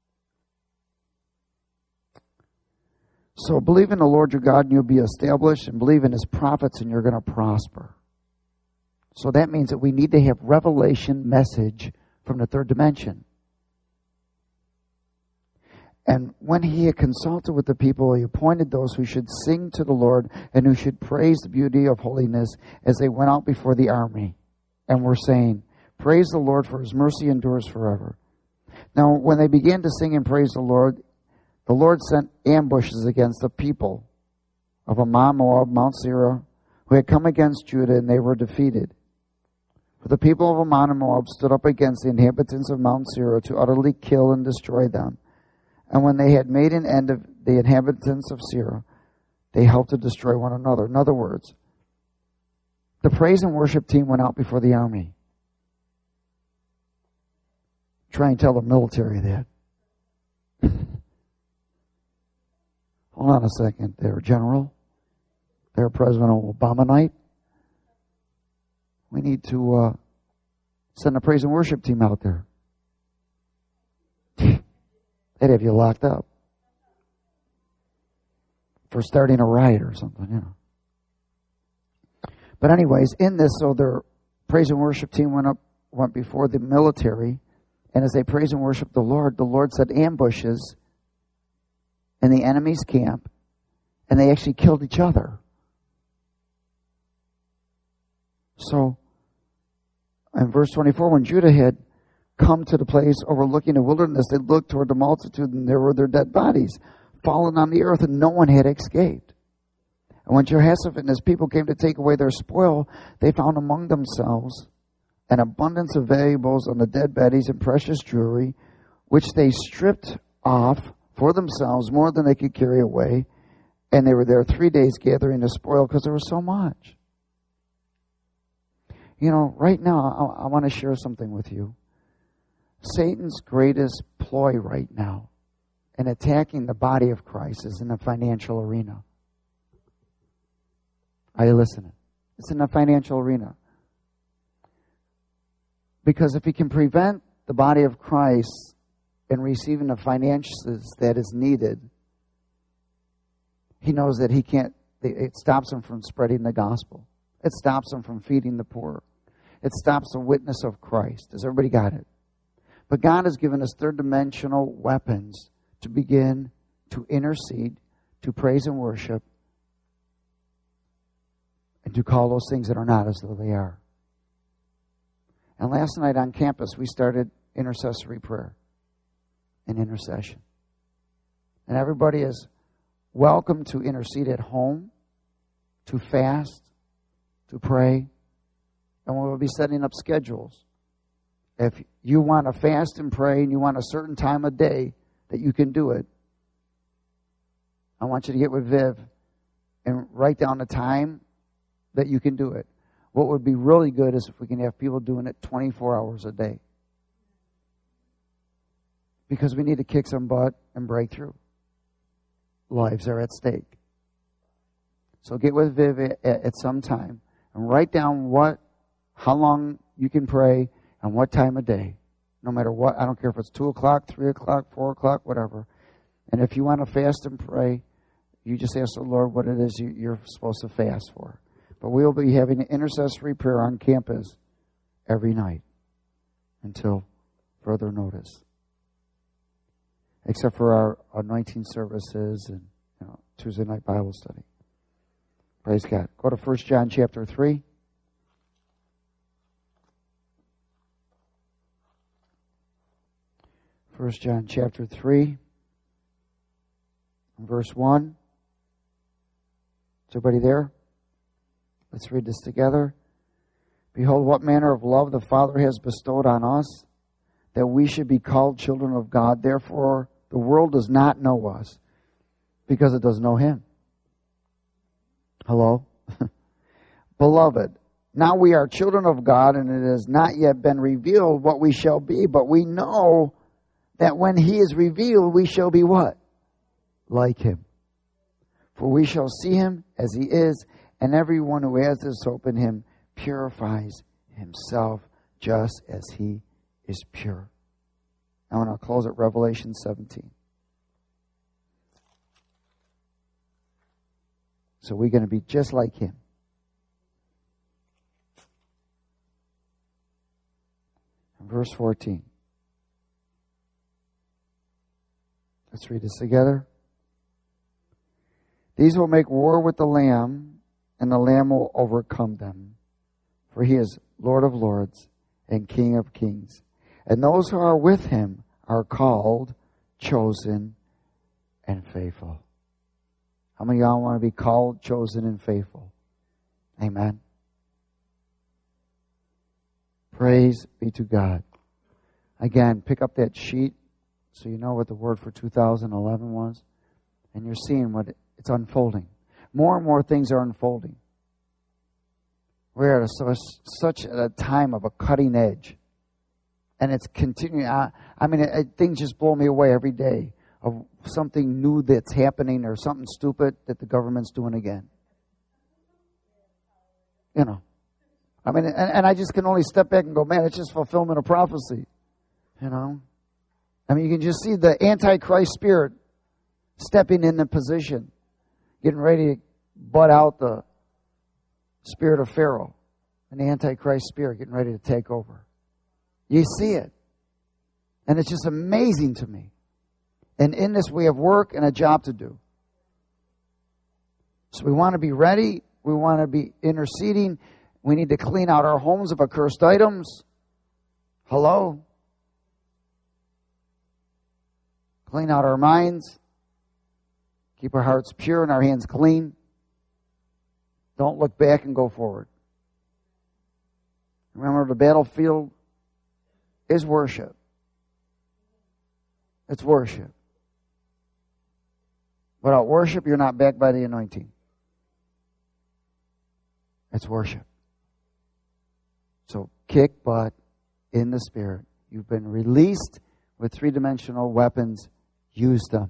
So believe in the Lord your God and you'll be established, and believe in his prophets and you're going to prosper. So that means that we need to have revelation message from the third dimension. And when he had consulted with the people, he appointed those who should sing to the Lord and who should praise the beauty of holiness as they went out before the army. And were saying, praise the Lord, for his mercy endures forever. Now, when they began to sing and praise the Lord, the Lord sent ambushes against the people of Ammon, Moab, Mount Seir, who had come against Judah, and they were defeated. For the people of Ammon and Moab stood up against the inhabitants of Mount Seir to utterly kill and destroy them. And when they had made an end of the inhabitants of Seir, they helped to destroy one another. In other words, the praise and worship team went out before the army. Try and tell the military that. Hold on a second there, General. There, President Obama-nite. We need to uh, send a praise and worship team out there. They'd have you locked up for starting a riot or something, you know. But anyways, in this, so their praise and worship team went up, went before the military, and as they praise and worship the Lord, the Lord set ambushes in the enemy's camp, and they actually killed each other. So, in verse twenty-four, when Judah had come to the place overlooking the wilderness, they looked toward the multitude, and there were their dead bodies fallen on the earth, and no one had escaped. And when Jehoshaphat and his people came to take away their spoil, they found among themselves an abundance of valuables on the dead bodies and precious jewelry, which they stripped off for themselves more than they could carry away. And they were there three days gathering the spoil because there was so much. You know, right now, I, I want to share something with you. Satan's greatest ploy right now in attacking the body of Christ is in the financial arena. Are you listening? It's in the financial arena. Because if he can prevent the body of Christ in receiving the finances that is needed, he knows that he can't, it stops him from spreading the gospel. It stops him from feeding the poor. It stops the witness of Christ. Has everybody got it? But God has given us third dimensional weapons to begin to intercede, to praise and worship, and to call those things that are not as though they are. And last night on campus, we started intercessory prayer and intercession. And everybody is welcome to intercede at home, to fast, to pray. And we will be setting up schedules. If you want to fast and pray and you want a certain time of day that you can do it, I want you to get with Viv and write down the time that you can do it. What would be really good is if we can have people doing it twenty-four hours a day. Because we need to kick some butt and break through. Lives are at stake. So get with Viv at, at some time and write down what, how long you can pray and what time of day. No matter what, I don't care if it's two o'clock, three o'clock, four o'clock, whatever. And if you want to fast and pray, you just ask the Lord what it is you, you're supposed to fast for. But we'll be having an intercessory prayer on campus every night until further notice. Except for our anointing services and you know, Tuesday night Bible study. Praise God. Go to First John chapter three. First John chapter three, verse one. Is everybody there? Let's read this together. Behold, what manner of love the Father has bestowed on us, that we should be called children of God. Therefore, the world does not know us, because it doesn't know Him. Hello? Beloved, now we are children of God, and it has not yet been revealed what we shall be, but we know that when He is revealed, we shall be what? Like Him. For we shall see Him as He is, and everyone who has this hope in Him purifies himself just as He is pure. Now, and I'll close at Revelation seventeen. So we're going to be just like Him. Verse fourteen. Let's read this together. These will make war with the Lamb, and the Lamb will overcome them. For He is Lord of lords and King of kings. And those who are with Him are called, chosen, and faithful. How many of y'all want to be called, chosen, and faithful? Amen. Praise be to God. Again, pick up that sheet so you know what the word for two thousand eleven was. And you're seeing what it's unfolding. More and more things are unfolding. We're at a, such a time of a cutting edge. And it's continuing. I, I mean, it, it, things just blow me away every day of something new that's happening or something stupid that the government's doing again. You know. I mean, and, and I just can only step back and go, man, it's just fulfillment of prophecy. You know. I mean, you can just see the Antichrist spirit stepping into position, getting ready to butt out the spirit of Pharaoh and the Antichrist spirit getting ready to take over. You see it. And it's just amazing to me. And in this, we have work and a job to do. So we want to be ready. We want to be interceding. We need to clean out our homes of accursed items. Hello? Clean out our minds. Keep our hearts pure and our hands clean. Don't look back and go forward. Remember, the battlefield is worship. It's worship. Without worship, you're not backed by the anointing. It's worship. So kick butt in the Spirit. You've been released with three-dimensional weapons. Use them.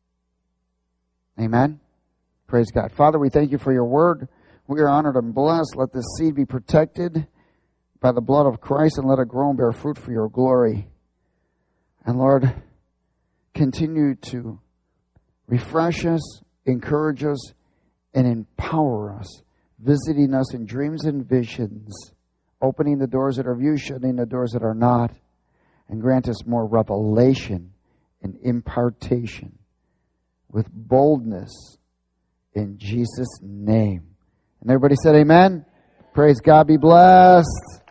Amen? Praise God. Father, we thank you for your word. We are honored and blessed. Let this seed be protected by the blood of Christ and let it grow and bear fruit for your glory. And Lord, continue to refresh us, encourage us, and empower us, visiting us in dreams and visions, opening the doors that are of you, shutting the doors that are not, and grant us more revelation and impartation with boldness in Jesus' name. And everybody said amen. Praise God. Be blessed.